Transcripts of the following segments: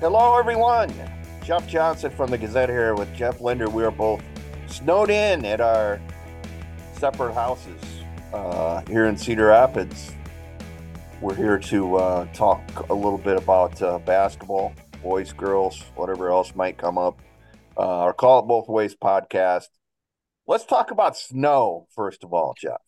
Hello, everyone. Jeff Johnson from the Gazette here with Jeff Linder. We are both snowed in at our separate houses here in Cedar Rapids. We're here to talk a little bit about basketball, boys, girls, whatever else might come up. Our Call It Both Ways podcast. Let's talk about snow, first of all, Jeff.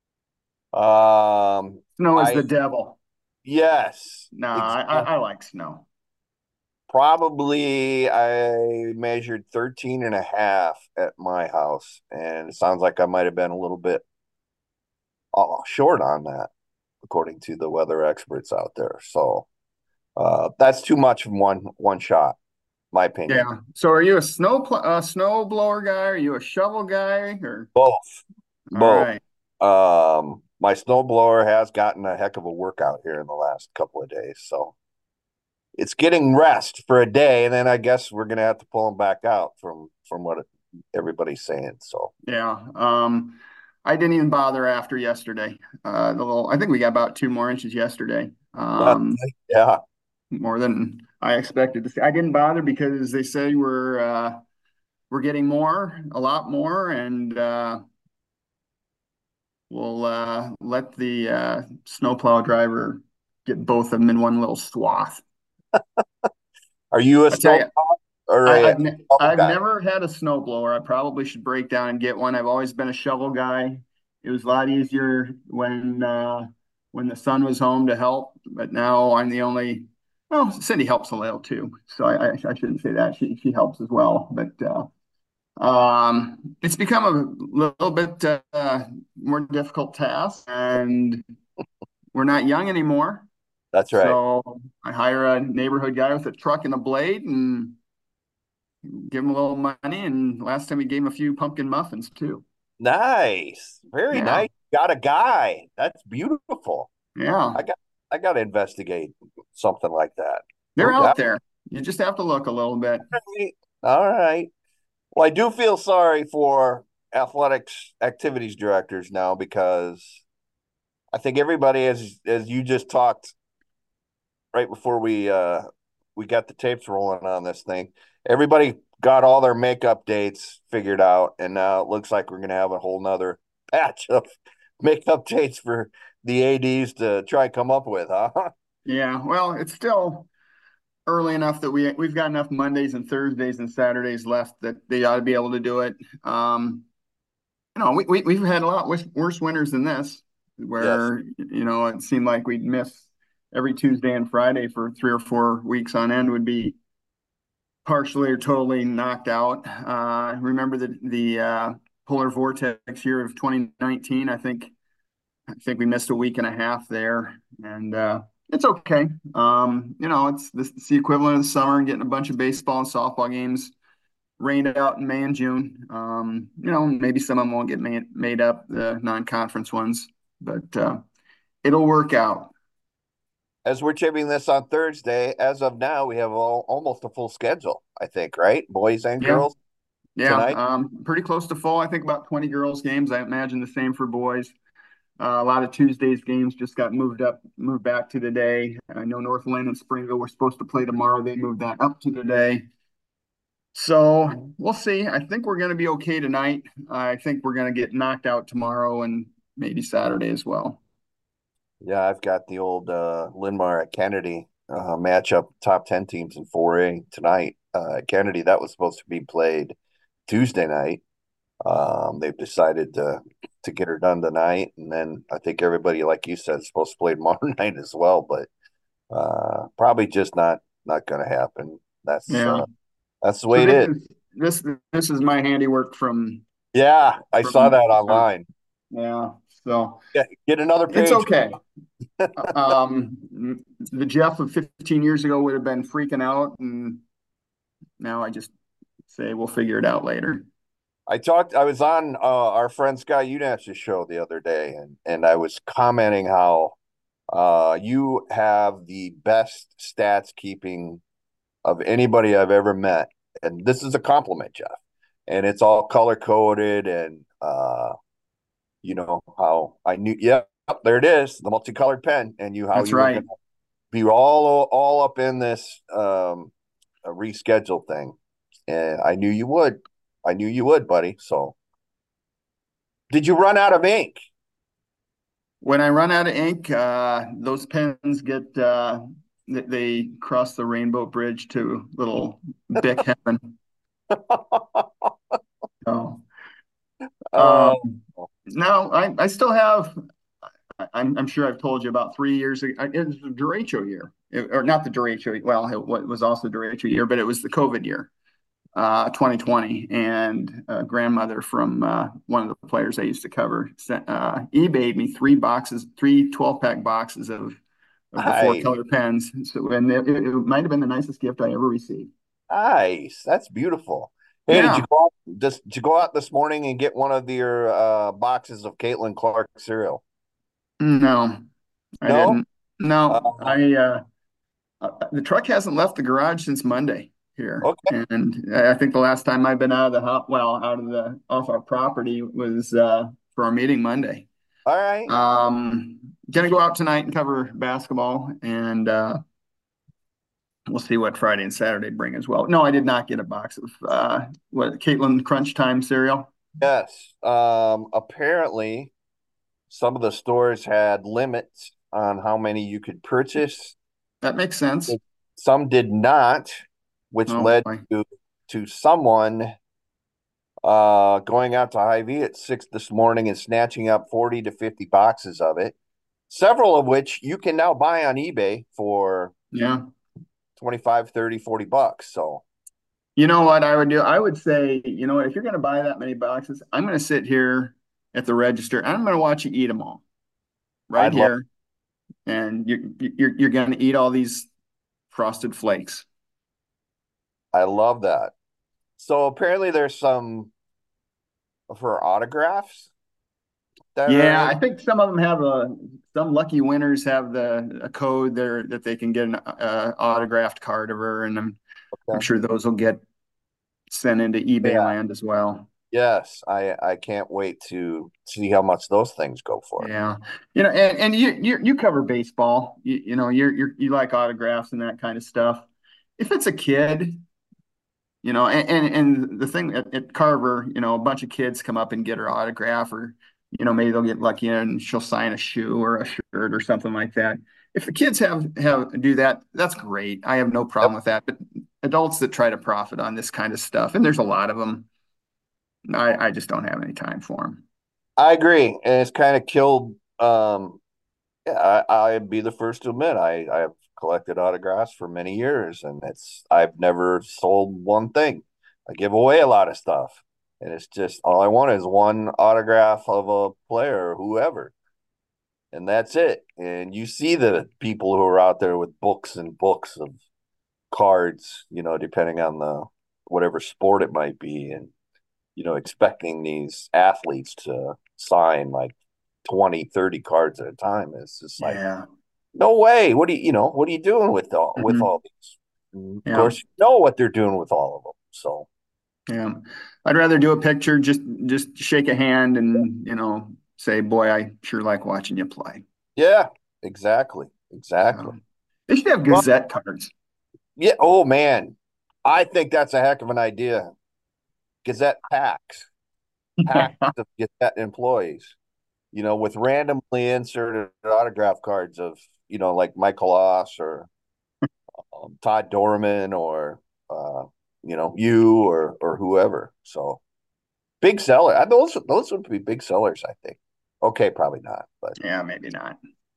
Snow is the devil. Yes, No, exactly. I like snow. Probably I measured 13 and a half at my house, and it sounds like I might have been a little bit short on that, according to the weather experts out there. So that's too much from one shot, my opinion. Yeah. So are you a snow blower guy? Are you a shovel guy? Or Both, all both. right. My snowblower has gotten a heck of a workout here in the last couple of days, so it's getting rest for a day, and then I guess we're gonna have to pull them back out from what everybody's saying. So Yeah. I didn't even bother after yesterday. I think we got about 2 more inches yesterday. yeah, More than I expected to see. I didn't bother because they say we're getting a lot more, and we'll let the snowplow driver get both of them in one little swath. are you a I tell snow you, or I, a I've ne shovel I've guy? never had a snowblower. I probably should break down and get one. I've always been a shovel guy. It was a lot easier when the son was home to help, but now I'm the only. Well, Cindy helps a little too, so I shouldn't say that. She helps as well, but it's become a little bit more difficult task, and we're not young anymore. That's right. So I hire a neighborhood guy with a truck and a blade and give him a little money. And last time we gave him a few pumpkin muffins too. Nice, very Yeah, nice. Got a guy. That's beautiful. yeah, I got I got to investigate something like that. they're No out doubt. there. You just have to look a little bit. All right. Well, I do feel sorry for athletics activities directors now because I think everybody, as you just talked right before we got the tapes rolling on this thing, everybody got all their makeup dates figured out, and now it looks like we're gonna have a whole nother patch of makeup dates for the ads to try and come up with, huh? Yeah, well, it's still early enough that we've got enough Mondays and Thursdays and Saturdays left that they ought to be able to do it. We've had a lot worse winters than this, Yes. where it seemed like we'd miss every Tuesday and Friday for 3 or 4 weeks on end would be partially or totally knocked out. Remember the polar vortex year of 2019? I think we missed a week and a half there, and it's okay. It's the equivalent of the summer and getting a bunch of baseball and softball games rained out in May and June. Maybe some of them won't get made up, the non-conference ones, but it'll work out. As we're taping this on Thursday, as of now, we have almost a full schedule, I think, right? Boys and Yeah, girls yeah, tonight. pretty close to full. I think about 20 girls games. I imagine the same for boys. A lot of Tuesdays games just got moved back to today. I know North Lynn and Springville were supposed to play tomorrow. They moved that up to today. So we'll see. I think we're going to be okay tonight. I think we're going to get knocked out tomorrow and maybe Saturday as well. Yeah, I've got the old Linmar at Kennedy matchup, top 10 teams in 4A tonight. Kennedy, that was supposed to be played Tuesday night. They've decided to get her done tonight, and then I think everybody, like you said, is supposed to play tomorrow night as well, but probably just not going to happen. Yeah. That's the So way it is. this is my handiwork Yeah, I saw from that online. yeah. So Get another it's page. okay. The Jeff of 15 years ago would have been freaking out, and now I just say we'll figure it out later. I was on our friend Scott Unash's show the other day, and I was commenting how you have the best stats keeping of anybody I've ever met. And this is a compliment, Jeff. And it's all color coded, and you know how I knew, yeah, there it is, the multicolored pen, and how That's you were right. gonna be all up in this reschedule thing, and I knew you would. I knew you would, buddy. So, did you run out of ink? When I run out of ink, those pens get they cross the rainbow bridge to little Bic heaven. So, Oh, um, no, I still have. I'm sure I've told you about 3 years ago. It was the derecho year, or not the derecho. Well, it was also the derecho year, but it was the COVID year, 2020. And a grandmother from one of the players I used to cover eBayed me three 12-pack boxes of the four nice, color pens. So, and it might have been the nicest gift I ever received. nice. That's beautiful. Hey, Yeah. did you go out this morning and get one of your boxes of Caitlin Clark cereal? No, I No. didn't. No, Uh, the truck hasn't left the garage since Monday here, okay. and I think the last time I've been out of the house, well, out of the off our property was for our meeting Monday. All right. Gonna go out tonight and cover basketball, and we'll see what Friday and Saturday bring as well. No, I did not get a box of what Caitlin Crunch Time cereal. Yes. Apparently, some of the stores had limits on how many you could purchase. That makes sense. Some did not, which Oh led boy. to someone going out to Hy-Vee at 6 this morning and snatching up 40 to 50 boxes of it, several of which you can now buy on eBay for Yeah. 25, 30, $40. So You know what I would do? I would say, you know what, if you're going to buy that many boxes, I'm going to sit here at the register and I'm going to watch you eat them all right I'd love, here. And you're going to eat all these frosted flakes. I love that. So apparently there's some for autographs that are Yeah, in. I think some of them have some lucky winners have a code there that they can get an autographed card of her, and I'm Okay. sure those will get sent into eBay Yeah. land as well. Yes. I can't wait to see how much those things go for. Yeah, you know, and you cover baseball. You know, you like autographs and that kind of stuff. If it's a kid, you know, and the thing at Carver, you know, a bunch of kids come up and get her autograph, or you know, maybe they'll get lucky and she'll sign a shoe or a shirt or something like that. If the kids have do that, that's great. I have no Yep. problem with that. But adults that try to profit on this kind of stuff, and there's a lot of them, I just don't have any time for them. I agree. And it's kind of killed yeah, I'd be the first to admit I have collected autographs for many years, and I've never sold one thing. I give away a lot of stuff, and it's just all I want is one autograph of a player or whoever, and that's it. And you see the people who are out there with books and books of cards, depending on the whatever sport it might be, and expecting these athletes to sign like 20, 30 cards at a time. It's just like Yeah. no way. What are you doing with Mhm. all these? And of Yeah. course, you know what they're doing with all of them. So Yeah. I'd rather do a picture, just shake a hand and, you know, say, boy, I sure like watching you play. yeah, exactly, exactly. They should have Well, Gazette cards. yeah. Oh man, I think that's a heck of an idea. Gazette packs of Gazette employees. With randomly inserted autograph cards of like Michael Oss or Todd Dorman or you or whoever. So big seller. Those would be big sellers, I think. Okay, probably not, but Yeah, maybe not.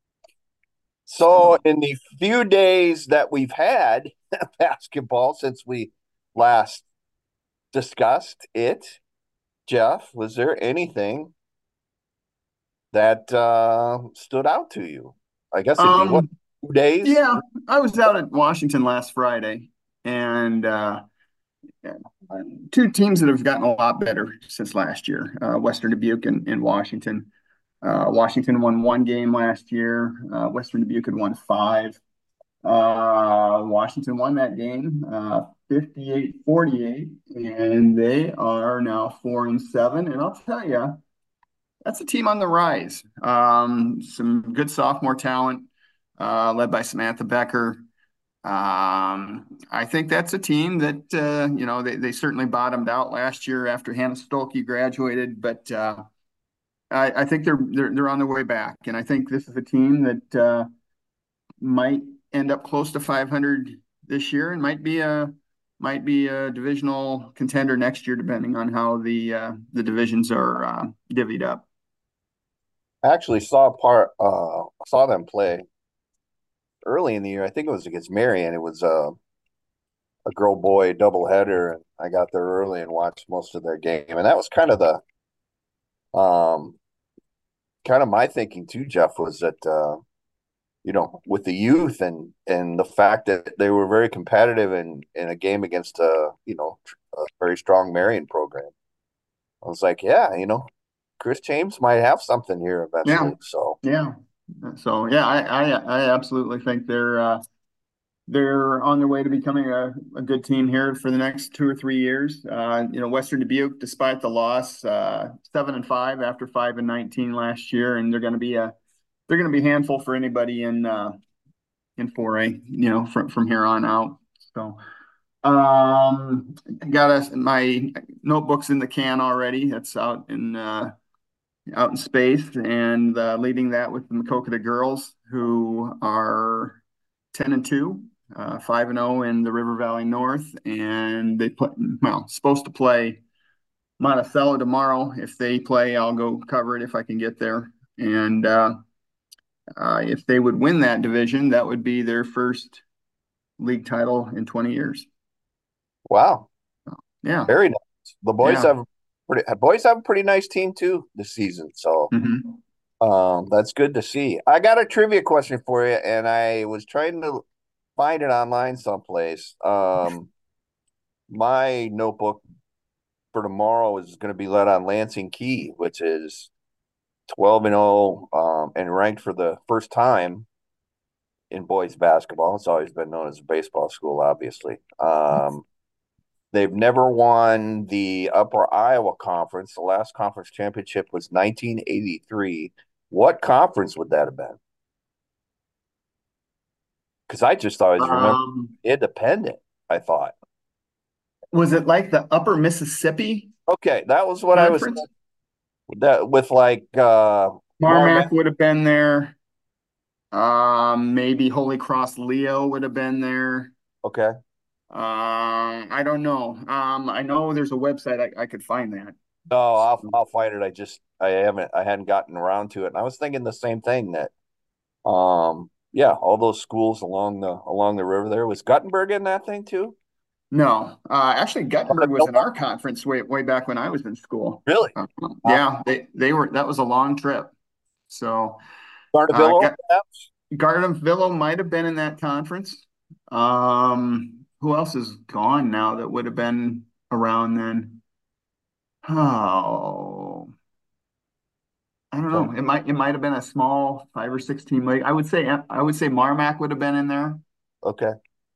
so So, in the few days that we've had basketball since we last discussed it, Jeff, was there anything that stood out to you? I guess it'd be what, um, 2 days? yeah, I was out at Washington last Friday, and yeah, two teams that have gotten a lot better since last year, Western Dubuque and Washington. Washington won one game last year. Western Dubuque had won five. Washington won that game 58-48, and they are now 4-7. And I'll tell you, that's a team on the rise. Some good sophomore talent, led by Samantha Becker. I think that's a team that they certainly bottomed out last year after Hannah Stolke graduated, but I think they're on their way back, and I think this is a team that might end up close to 500 this year and might be a divisional contender next year, depending on how the divisions are divvied up. I actually saw them play early in the year. I think it was against Marion. It was a girl boy doubleheader, and I got there early and watched most of their game. And that was um kind of my thinking too, Jeff, was that with the youth and the fact that they were very competitive in a game against a very strong Marion program. I was like, yeah, Chris James might have something here Yeah, eventually. So yeah. So yeah, I absolutely think they're on their way to becoming a good team here for the next 2 or 3 years. Western Dubuque, despite the loss, 7-5 after 5-19 last year, and they're going to be a handful for anybody in 4A, from here on out. So, got my notebooks in the can already. That's out in space, and leading that with the Maquoketa girls, who are 10-2, 5-0 in the River Valley North, and they supposed to play Monticello tomorrow. If they play, I'll go cover it if I can get there. And if they would win that division, that would be their first league title in 20 years. wow, Yeah, very nice. The yeah. boys have a pretty nice team too this season. So Mm-hmm. that's good to see. I got a trivia question for you, and I was trying to find it online someplace. My notebook for tomorrow is going to be led on Lansing Key, which is 12-0, and ranked for the first time in boys basketball. It's always been known as a baseball school, obviously. They've never won the Upper Iowa Conference. The last conference championship was 1983. What conference would that have been? Because I just always remember Um, independent, I thought. was it like the Upper Mississippi Okay, that was what I was Conference? that with like Marmac. Marmac would have been there. Maybe Holy Cross Leo would have been there. Okay. I don't know. I know there's a website I could find that. No, I'll find it. I hadn't gotten around to it. And I was thinking the same thing that yeah, all those schools along the river there. Was Guttenberg in that thing too? No, actually, Guttenberg was in Bonneville? our conference way back when I was in school. Really? Uh, Yeah, they were. That was a long trip. So, Gardavillo, perhaps? Gardenville might have been in that conference. Who else is gone now that would have been around then? Oh, I don't know. Okay. It might have been a small 5 or 6 team league. I would say Marmac would have been in there. Okay.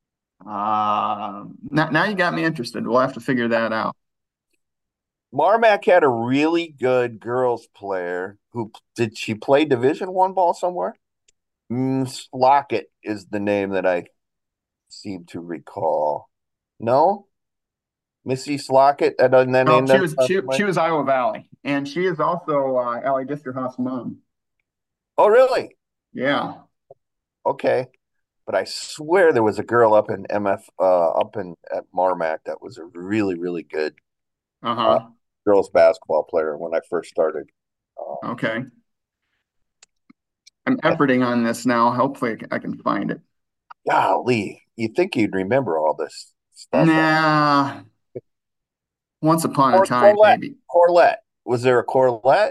Now you got me interested. We'll have to figure that out. Marmac had a really good girls player who did she play Division 1 ball somewhere? Slockett is the name that I seem to recall. No? Missy Slockett? That doesn't that No, name she that was she was Iowa Valley, and she is also Allie Disterhoff's mom. Oh, really? Yeah. Okay. But I swear there was a girl up in MF up in at Marmac that was a really, really good uh, Uh-huh. girls basketball player when I first started. Um, Okay. I'm I, efforting on this now. Hopefully, I can find it. golly, you'd think you'd remember all this stuff. Nah, once upon a Or time, Corlett. maybe. Corlett. Was there a Corlett?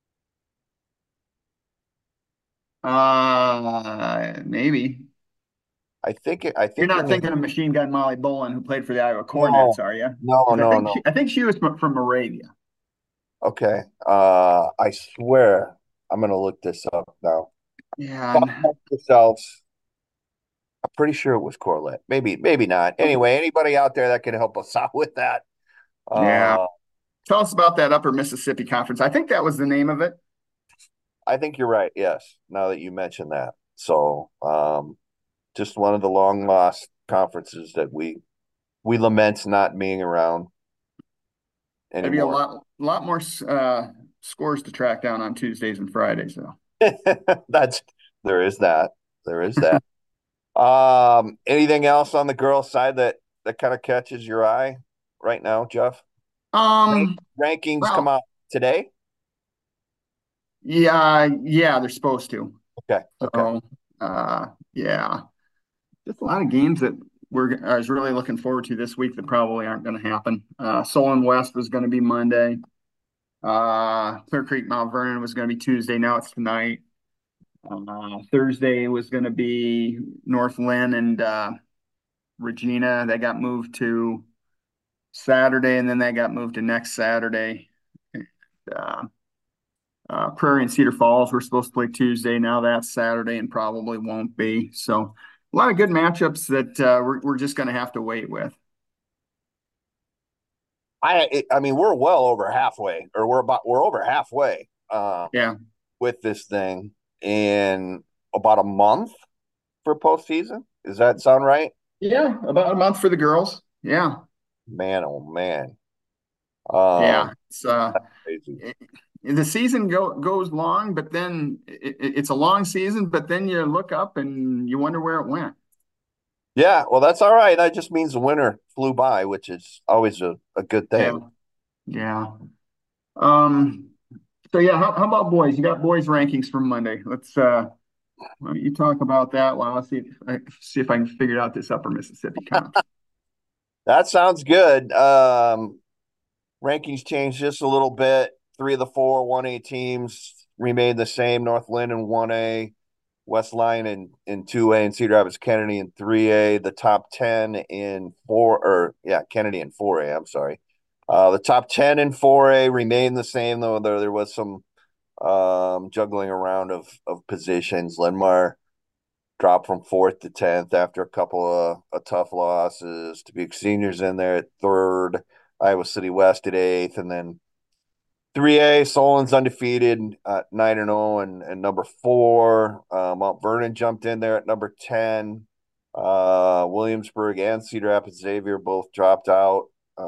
Maybe. I You're think her not name. thinking of Machine Gun Molly Bolin, who played for the Iowa No, Coronets, are you? no, Because I no, think no. she was from Moravia. Okay. I swear I'm gonna look this up now. Yeah, Talk amongst yourselves. I'm pretty sure it was Corlett. Maybe not. Anyway, anybody out there that can help us out with that? yeah. Uh, Tell us about that Upper Mississippi Conference. I think that was the name of it. I think you're right. Yes. Now that you mention that. So, just one of the long lost conferences that we lament not being around There'd be a anymore. lot more scores to track down on Tuesdays and Fridays, though. That's there is that. There is that. Anything else on the girls' side that kind of catches your eye right now, Jeff? Um, Rankings come well, out today. yeah, they're supposed to. Okay, okay. So, yeah, just a lot of games that I was really looking forward to this week that probably aren't going to happen. Solon West was going to be Monday. Clear Creek Mount Vernon was going to be Tuesday. Now it's tonight. Thursday was going to be North Lynn and Regina. That got moved to Saturday, and then that got moved to next Saturday. Uh, Prairie and Cedar Falls were supposed to play Tuesday. Now that's Saturday and probably won't be. So a lot of good matchups that we're just going to have to wait with. I mean, we're well over halfway, or we're over halfway Yeah. with this thing in about a month for postseason. Does that sound right? Yeah, about a month for the girls. Yeah. Man, oh man. Yeah. It's Crazy. the season goes long, but then it's a long season, but then you look up and you wonder where it went. Yeah, well, that's all right. That just means the winter flew by, which is always a good Yeah. thing. Yeah. Um, so yeah, how about boys? You got boys rankings from Monday. Why don't you talk about that while I see if I can figure out this Upper Mississippi comp. That sounds good. Rankings changed just a little bit. Three of the four 1A teams remained the same. North Lynn in 1A, West Line in 2A, and Cedar Rapids Kennedy in 3A. The top 10 in Kennedy in 4A. I'm sorry. The top 10 in 4A remained the same, though there was some juggling around of positions. Lenmar dropped from fourth to 10th after a couple of tough losses. Dubuque Seniors in there at third, Iowa City West at eighth, and then 3A, Solon's undefeated, 9-0 and number four. Mount Vernon jumped in there at number 10. Williamsburg and Cedar Rapids Xavier both dropped out.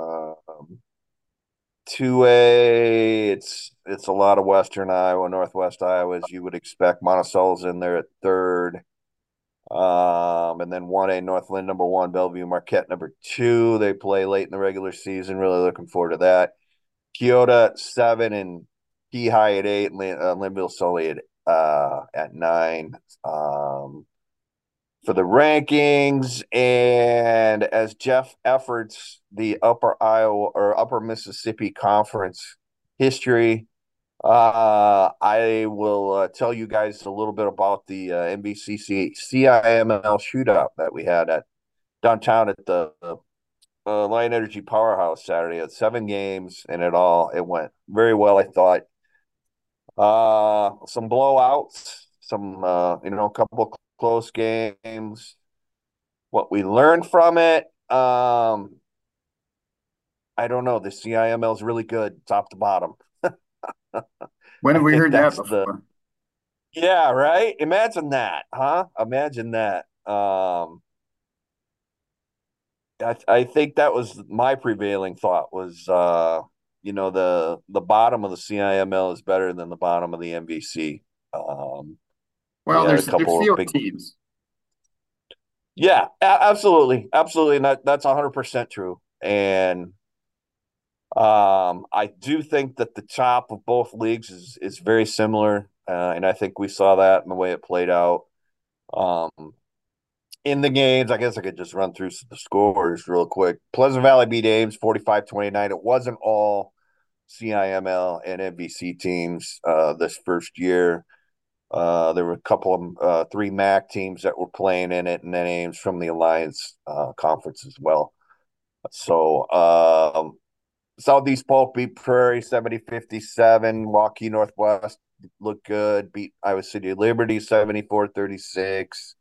2A, it's a lot of Western Iowa, Northwest Iowa, as you would expect. Monticello's in there at third. And then 1A, Northland number one, Bellevue Marquette number two. They play late in the regular season. Really looking forward to that. Keota at seven and Key High at eight, and Linville Sully at nine. For the rankings, and as Jeff efforts the Upper Iowa or Upper Mississippi Conference history, I will tell you guys a little bit about the NBCC CIML shootout that we had at downtown at the Lion Energy Powerhouse Saturday. At 7 games, and it went very well. I thought some blowouts, some a couple close games. What we learned from it, I don't know. The CIML is really good, top to bottom. When I have we think heard that that's the before? Yeah, right. Imagine that, huh? Imagine that. I think that was my prevailing thought was the bottom of the CIML is better than the bottom of the MVC. We Well, had a there's couple of fewer big teams. Yeah, absolutely. Absolutely. And that's 100% true. And I do think that the top of both leagues is very similar. And I think we saw that in the way it played out. Um, in the games, I guess I could just run through the scores real quick. Pleasant Valley beat Ames 45-29. It wasn't all CIML and MVC teams this first year. There were a couple of 3 MAC teams that were playing in it, and then Ames from the Alliance Conference as well. So Southeast Polk beat Prairie 70-57. Waukee Northwest looked good, beat Iowa City Liberty 74-36.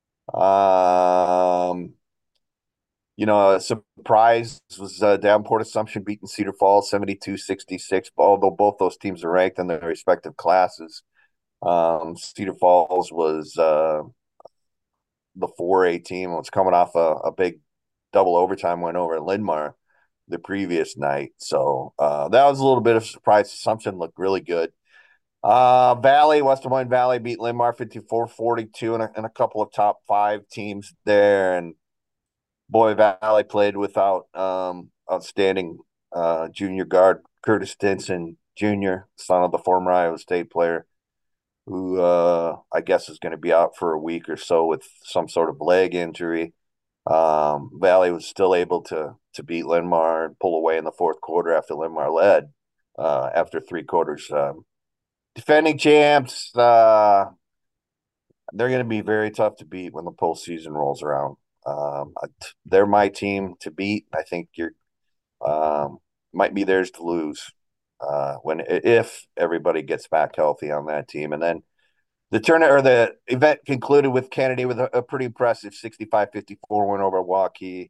Um, a surprise was Davenport Assumption beating Cedar Falls 72-66, although both those teams are ranked in their respective classes. Cedar Falls was the 4A team. It was coming off a big double overtime win over at Linn-Mar the previous night. So that was a little bit of a surprise. Assumption looked really good. Valley, West Des Moines Valley beat Linn-Mar 54-42 and a couple of top 5 teams there. And boy, Valley played without outstanding junior guard Curtis Stinson Jr., son of the former Iowa State player, who I guess is going to be out for a week or so with some sort of leg injury. Valley was still able to beat Linn-Mar and pull away in the fourth quarter after Linn-Mar led after 3 quarters. Defending champs, they're going to be very tough to beat when the postseason rolls around. They're my team to beat. I think you're might be theirs to lose if everybody gets back healthy on that team. And then the event concluded with Kennedy with a pretty impressive 65-54 win over Waukee.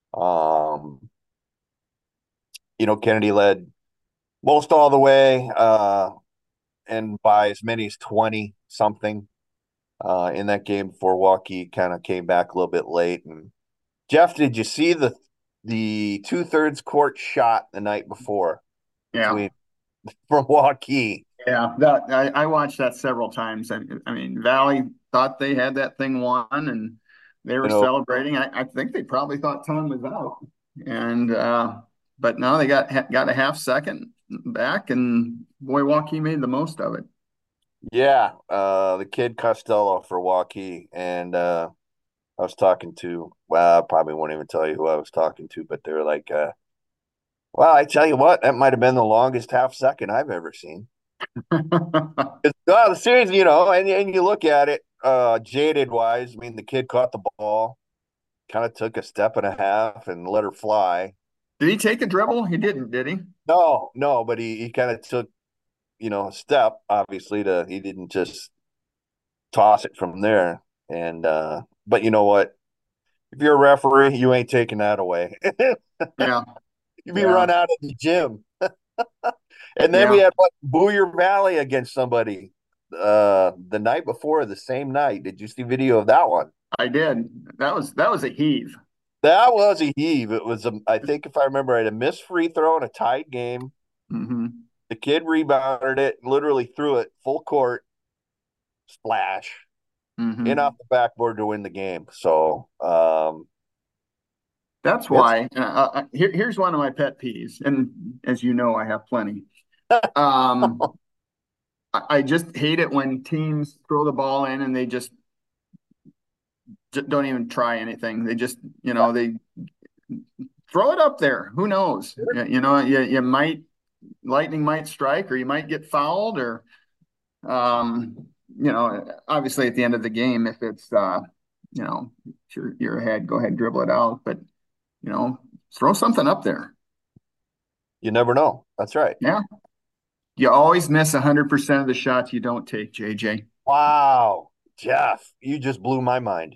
Kennedy led most all the way and by as many as 20 something in that game before Waukee kind of came back a little bit late. And Jeff, did you see the 2/3 court shot the night before Yeah. from Waukee? Yeah, I watched that several times. I mean, Valley thought they had that thing won, and they were celebrating. I think they probably thought time was out, and but now they got a half second back, and boy, Waukee made the most of it. Yeah, the kid Costello for Waukee, and I was talking to. Well, I probably won't even tell you who I was talking to, but they were like, "Well, I tell you what, that might have been the longest half second I've ever seen." Well, seriously, and you look at it, jaded wise. I mean, the kid caught the ball, kind of took a step and a half and let her fly. Did he take a dribble? He didn't, did he? No, but he kind of took, a step. Obviously, he didn't just toss it from there. And but you know what? If you're a referee, you ain't taking that away. Yeah, You'd be yeah, run out of the gym. And then we yeah. had Booyer Valley against somebody the night before, the same night. Did you see video of that one? I did. That was a heave. That was a heave. It was, I think, if I remember right, a missed free throw in a tight game. Mm-hmm. The kid rebounded it, literally threw it full court, splash, in Mm-hmm. off the backboard to win the game. So That's it's why. Here's one of my pet peeves, and as you know, I have plenty. I just hate it when teams throw the ball in and they just don't even try anything. They just, they throw it up there. Who knows? You might lightning might strike, or you might get fouled, or obviously at the end of the game, if it's if you're ahead, go ahead, dribble it out. But throw something up there. you never know. That's right. Yeah. You always miss 100% of the shots you don't take, JJ. Wow, Jeff, you just blew my mind.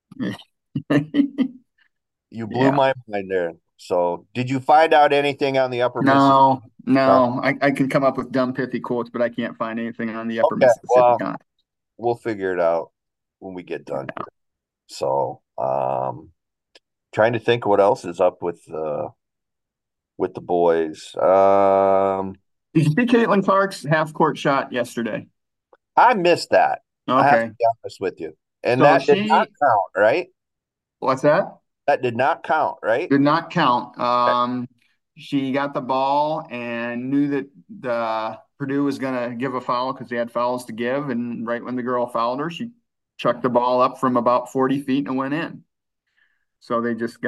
You blew Yeah. my mind there. So, did you find out anything on the Upper Mississippi? No, No? no. I can come up with dumb, pithy quotes, but I can't find anything on the Upper Okay, Mississippi well, Con. we'll figure it out when we get done here. So, trying to think what else is up with the boys. Did you see Caitlin Clark's half court shot yesterday? I missed that. I have to Okay. be honest with you. And So that did not count, right? what's that? That did not count, right? Did not count. Okay. She got the ball and knew that the Purdue was going to give a foul because they had fouls to give. And right when the girl fouled her, she chucked the ball up from about 40 feet and went in. So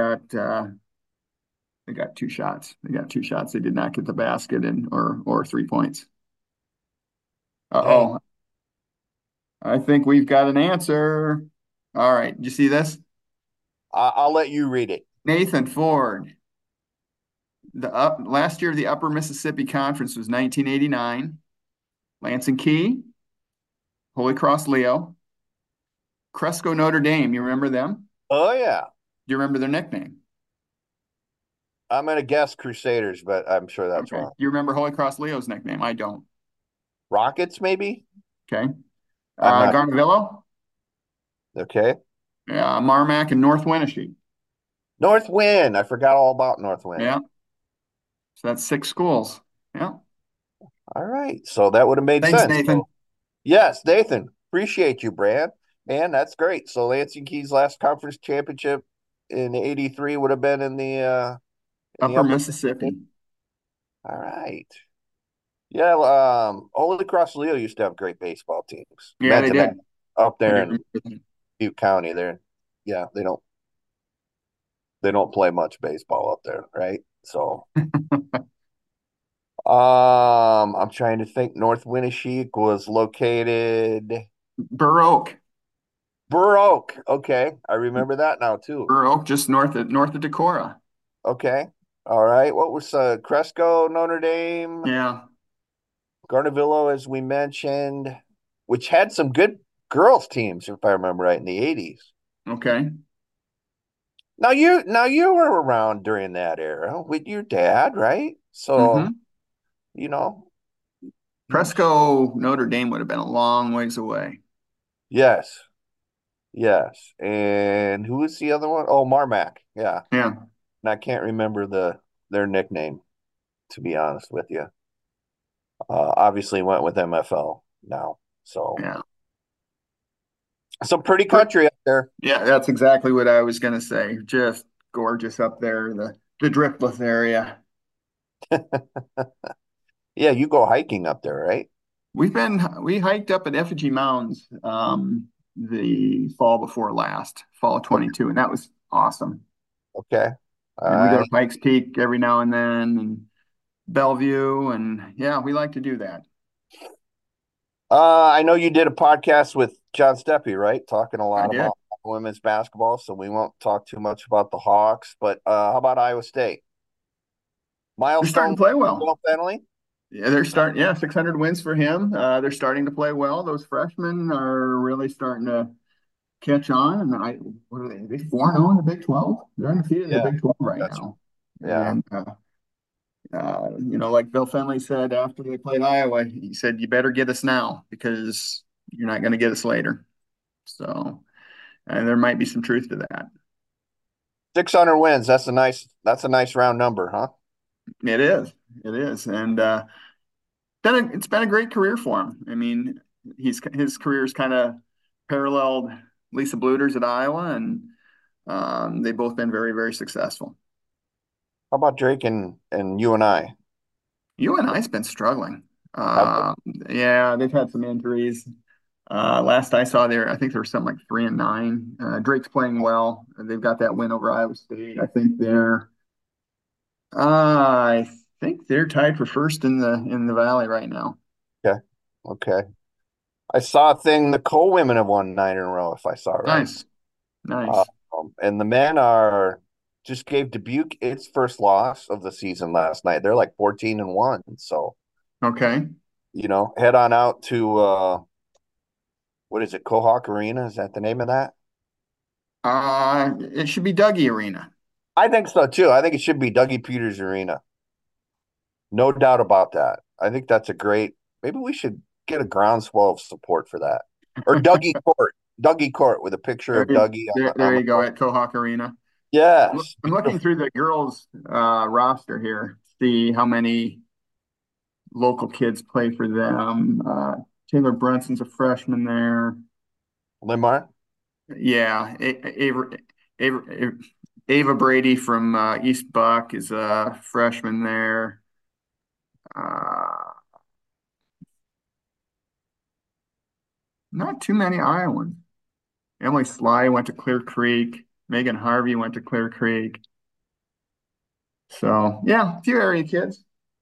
they got 2 shots. They got 2 shots. They did not get the basket or 3 points. Dang. Uh-oh. I think we've got an answer. All right. Did you see this? I'll let you read it. Nathan Ford. Last year, the Upper Mississippi Conference was 1989. Lansing Key, Holy Cross Leo, Cresco Notre Dame. You remember them? Oh, yeah. Do you remember their nickname? I'm going to guess Crusaders, but I'm sure that's Okay. wrong. Do you remember Holy Cross Leo's nickname? I don't. Rockets, maybe? Okay. I'm not. Garnavillo, Okay. Yeah, Marmac and North Winneshiek. North Wind. I forgot all about North Wind. Yeah, so that's 6 schools. Yeah. All right. So that would have made Thanks, sense. Nathan. So yes, Nathan. Appreciate you, Brad. Man, that's great. So Lansing Keys last conference championship in '83 would have been in the Upper upper. Mississippi. All right. Yeah, Holy Cross Leo used to have great baseball teams. Yeah, they Menton did. up I there do in remember Butte County there. Yeah, they don't play much baseball up there, right? So that. I'm trying to think. North Winneshiek was located Burr Oak. Burr Oak. Okay, I remember that now too. Burr Oak, just north of Decorah. Okay, all right. What was Cresco, Notre Dame, Yeah. Garnavillo, as we mentioned, which had some good girls teams, if I remember right, in the '80s. Okay. Now you were around during that era with your dad, right? So, Mm-hmm. you know, you Presco Notre Dame would have been a long ways away. yes, yes. And who was the other one? Oh, Marmac. Yeah. Yeah. And I can't remember their nickname, to be honest with you. Obviously went with MFL now. So Yeah. some pretty country up there. Yeah, that's exactly what I was gonna say. Just gorgeous up there, the Driftless area. Yeah, you go hiking up there, right? We hiked up at Effigy Mounds the fall before last, fall of 22, and that was awesome. Okay. All And we go to right. Pikes Peak every now and then and Bellevue, and yeah, we like to do that. I know you did a podcast with John Steppe, right? Talking a I lot did. about women's basketball, so we won't talk too much about the Hawks. But how about Iowa State? They're starting Milestone to play for well. Will Fenley? Yeah, 600 wins for him. They're starting to play well. Those freshmen are really starting to catch on. And what are they? Are they 4-0 in the Big 12? They're undefeated in the Yeah, Big 12 right that's now. yeah. And like Bill Fenley said after they played Iowa, he said, "You better get us now because you're not going to get us later." So, and there might be some truth to that. 600 wins. That's a nice round number, huh? It is. It is. And it's been a great career for him. I mean, his career's kind of paralleled Lisa Bluder's at Iowa, and they've both been very, very successful. How about Drake and you and I? UNI's been struggling. Have they? Uh, yeah, they've had some injuries. Last I saw there, I think there was something like 3-9. Drake's playing well. They've got that win over Iowa State. I think they're tied for first in the Valley right now. Okay. Okay. I saw a thing. The Cole women have won 9 in a row, if I saw it right. Nice, nice. And the men are just gave Dubuque its first loss of the season last night. They're like 14-1. So, Okay. head on out to what is it, Quahog Arena? Is that the name of that? It should be Dougie Arena. I think so too. I think it should be Dougie Peters Arena. No doubt about that. I think that's a great. Maybe we should get a groundswell of support for that. Or Dougie Court. Dougie Court with a picture of Dougie There on the you go court. at Cohawk Arena. Yes. I'm looking through the girls' roster here, see how many local kids play for them. Taylor Brunson's a freshman there. Limar. Yeah, Ava, Ava Brady from East Buck is a freshman there. Uh, Not too many Iowans. Emily Sly went to Clear Creek. Megan Harvey went to Clear Creek. So yeah, a few area kids.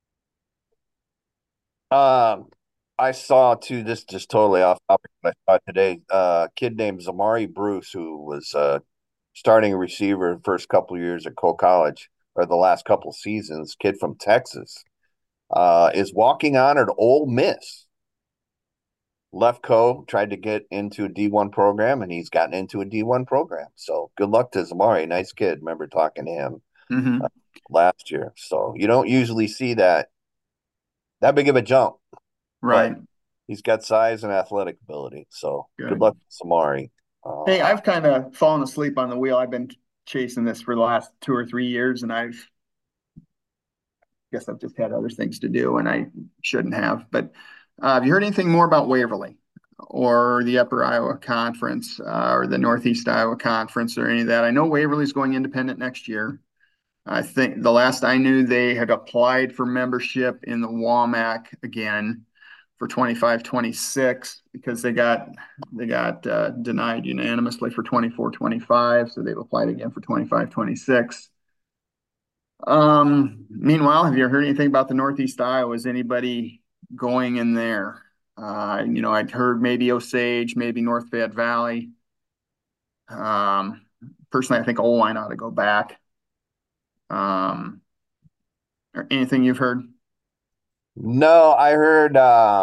Um, I saw too. This just totally off topic. But I saw today. A kid named Zamari Bruce, who was starting receiver first couple years at Cole College or the last couple seasons. Kid from Texas, is walking on at Ole Miss. Left Co tried to get into a D1 program, and he's gotten into a D1 program. So good luck to Zamari. Nice kid. Remember talking to him uh, Hmm. last year. So you don't usually see that big of a jump, but Right. he's got size and athletic ability. So good Good. luck to Samari. Hey, Uh, I've kind of fallen asleep on the wheel. I've been chasing this for the last 2 or 3 years, and I've guess I've just had other things to do, and I shouldn't have. But have you heard anything more about Waverly or the Upper Iowa Conference or the Northeast Iowa Conference or any of that? I know Waverly's going independent next year. I think the last I knew, they had applied for membership in the WAMAC again for 25-26 because they got denied unanimously for 24-25, so they've applied again for 25-26. Meanwhile, have you heard anything about the Northeast Iowa? Is anybody going in there? I'd heard maybe Osage, maybe North Fayette Valley. Um, Personally, I think Oline ought to go back. Um, or anything you've heard? no, I heard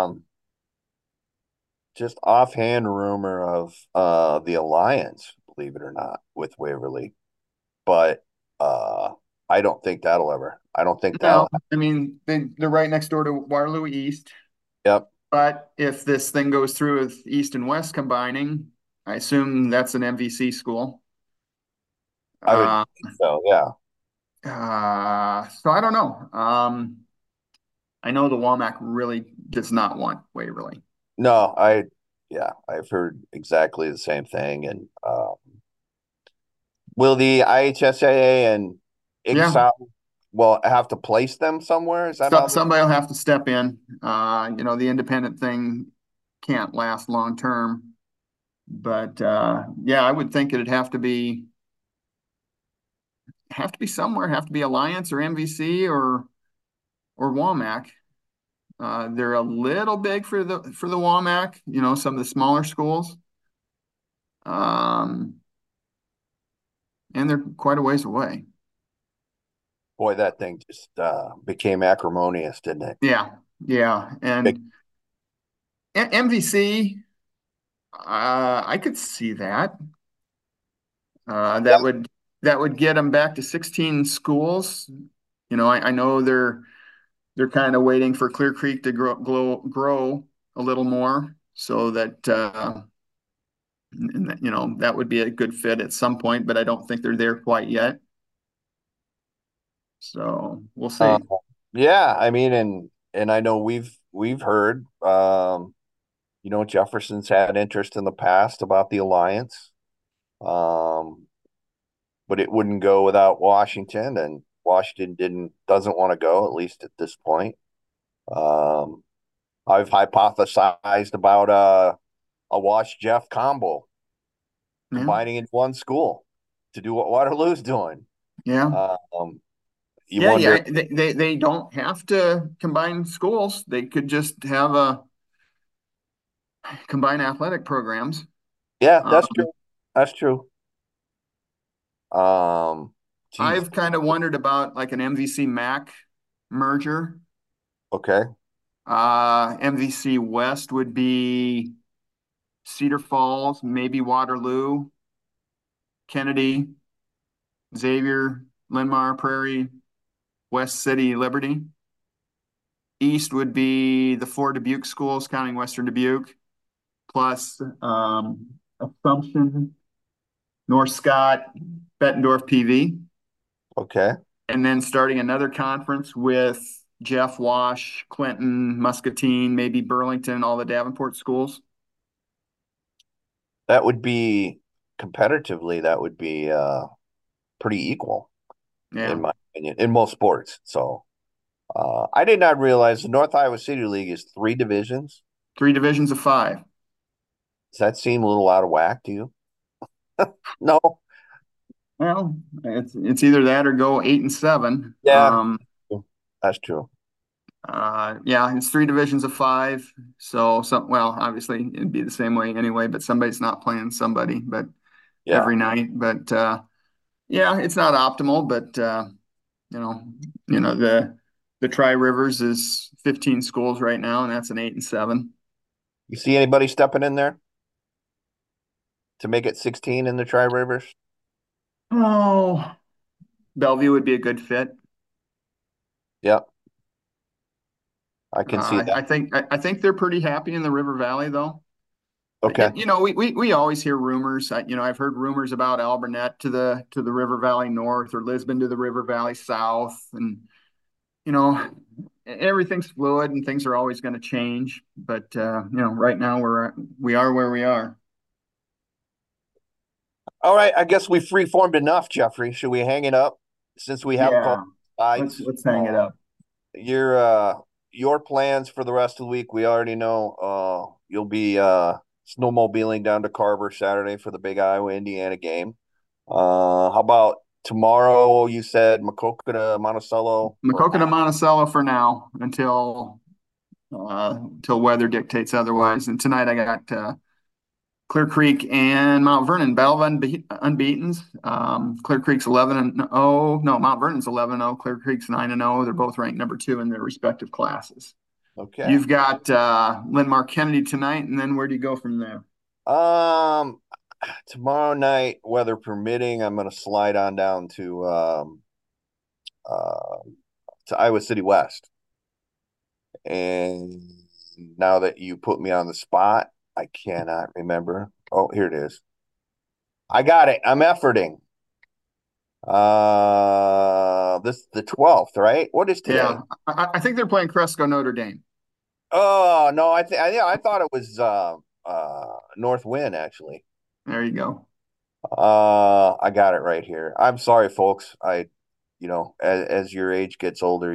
just offhand rumor of the alliance, believe it or not, with Waverly. But I don't think that'll ever. I don't think No, that'll. I mean they're right next door to Waterloo East. Yep, But if this thing goes through with East and West combining, I assume that's an MVC school. I would Uh, think so. Yeah. so I don't know. I know the WAMAC really does not want Waverly. No, yeah, I've heard exactly the same thing. And will the IHSAA and Yeah, IGSOL will have to place them somewhere? Is that so, how this? somebody will have to step in. The independent thing can't last long term, but yeah, I would think it'd have to be somewhere, have to be Alliance or MVC or WAMAC. They're a little big for the WAMAC, some of the smaller schools. Um, and they're quite a ways away. Boy, that thing just became acrimonious, didn't it? Yeah, yeah. Big, And MVC, I could see that. Uh, yeah, that would that would get them back to 16 schools. I know they're kind of waiting for Clear Creek to grow a little more so that that would be a good fit at some point, but I don't think they're there quite yet. So we'll uh, see. yeah. I mean, and I know we've heard, Jefferson's had interest in the past about the alliance, um, but it wouldn't go without Washington, and Washington doesn't want to go, at least at this point. Um, I've hypothesized about a Wash Jeff combo Yeah, combining in one school to do what Waterloo's doing. yeah, Um, you yeah, wonder, yeah. They don't have to combine schools. They could just have a combine athletic programs. yeah, Um, that's true. That's true. Um, geez, I've kind of wondered about like an MVC MAC merger. okay. MVC West would be Cedar Falls, maybe Waterloo, Kennedy, Xavier, Linn-Mar, Prairie, West City, Liberty. East would be the four Dubuque schools, counting Western Dubuque, plus Assumption, North Scott, Bettendorf, PV, Okay. and then starting another conference with Jeff, Wash, Clinton, Muscatine, maybe Burlington, all the Davenport schools. That would be competitively, that would be pretty equal in Yeah, my opinion, in most sports. So I did not realize the North Iowa City League is three divisions. three divisions of five. Does that seem a little out of whack to you? No. Well, it's either that or go 8 and 7. Yeah, that's true. Yeah, it's three divisions of five. So well, obviously it'd be the same way anyway, but somebody's not playing somebody, but Yeah. every night. But yeah, it's not optimal, but you know, the Tri Rivers is 15 schools right now, and that's an 8 and 7. You see anybody stepping in there to make it 16 in the Tri Rivers? Oh, Bellevue would be a good fit. Yep, I can see that. I think they're pretty happy in the River Valley though. Okay. And, we always hear rumors. I've heard rumors about Alburnett to the River Valley North, or Lisbon to the River Valley South, and you know, everything's fluid and things are always going to change. But right now we are where we are. All right. I guess we free-formed enough, Jeffrey. Should we hang it up since we have called Yeah, let's sides? let's hang it up. Your plans for the rest of the week, we already know. You'll be snowmobiling down to Carver Saturday for the big Iowa Indiana game. How about tomorrow? You said Maquoketa to Monticello. Maquoketa to Monticello for now until weather dictates otherwise. And tonight I got Clear Creek and Mount Vernon, battle of unbeatens. Clear Creek's 11-0. No, Mount Vernon's 11-0. Clear Creek's 9-0. They're both ranked number 2 in their respective classes. Okay. You've got Linn-Mar Kennedy tonight, and then where do you go from there? Tomorrow night, weather permitting, I'm going to slide on down to Iowa City West. And now that you put me on the spot, I cannot remember. Oh, here it is. I got it. I'm efforting. This the 12th, right? What is today? Yeah, I think they're playing Cresco Notre Dame. Oh no, I thought it was North Wind actually. There you go. I got it right here. I'm sorry, folks. As your age gets older,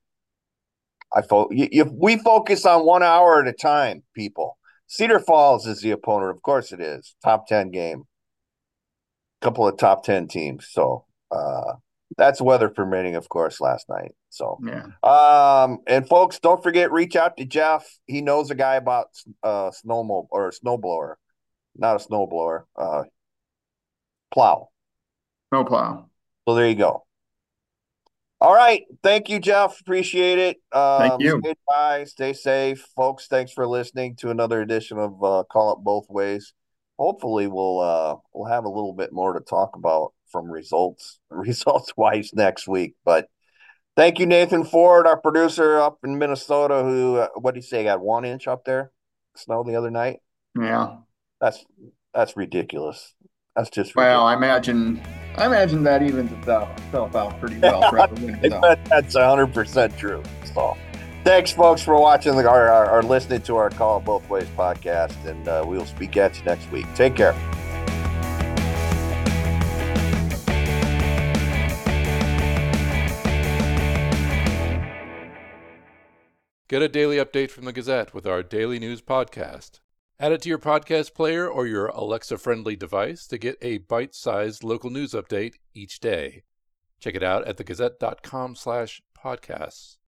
we focus on 1 hour at a time, people. Cedar Falls is the opponent. Of course it is. Top 10 game. Couple of top 10 teams. So that's weather permitting, of course, last night. So yeah. And folks, don't forget, reach out to Jeff. He knows a guy about snowblower. Not a snowblower. Plow. No plow. So there you go. All right. Thank you, Jeff. Appreciate it. Thank you. Stay dry, stay safe. Folks, thanks for listening to another edition of Call It Both Ways. Hopefully we'll have a little bit more to talk about from results wise next week. But thank you, Nathan Ford, our producer up in Minnesota, who what did he say, got 1 inch up there? Snow the other night? Yeah. That's ridiculous. That's just ridiculous. Well, I imagine that evens itself out pretty well. That's 100% true. So, thanks, folks, for watching or listening to our Call It Both Ways podcast, and we'll speak at you next week. Take care. Get a daily update from the Gazette with our daily news podcast. Add it to your podcast player or your Alexa-friendly device to get a bite-sized local news update each day. Check it out at thegazette.com/podcasts.